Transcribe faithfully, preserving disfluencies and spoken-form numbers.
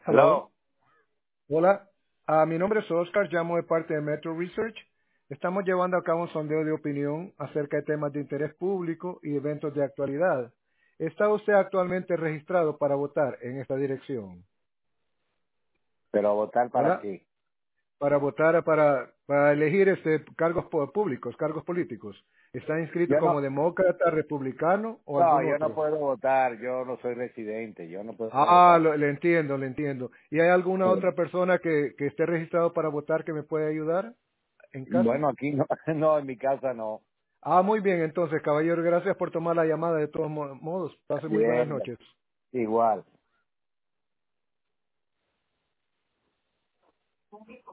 Hello. Hello. Hola. Ah, mi nombre es Oscar, llamo de parte de Metro Research. Estamos llevando a cabo un sondeo de opinión acerca de temas de interés público y eventos de actualidad. ¿Está usted actualmente registrado para votar en esta dirección? Pero a votar para Hola. qué? Para votar para, para elegir este cargos po- públicos, cargos políticos. ¿Está inscrito Yo como no, demócrata, republicano o no, algún yo no otro? puedo votar. Yo no soy residente. Yo no puedo Ah, votar. lo- le entiendo, le entiendo. ¿Y hay alguna Sí. otra persona que, que esté registrado para votar que me pueda ayudar en casa? Bueno, aquí no, no, en mi casa no. Ah, muy bien, entonces, caballero, gracias por tomar la llamada de todos mo- modos. Pase muy buenas Bien, noches. igual.